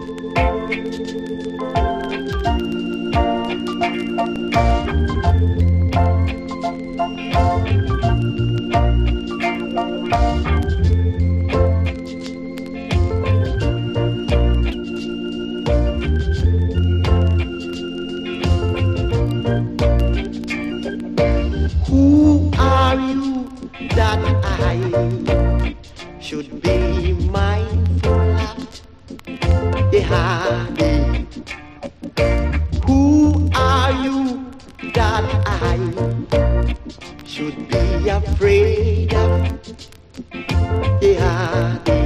Who are you that I should be mindful of? Yeah, who are you that I should be afraid of? Yeah,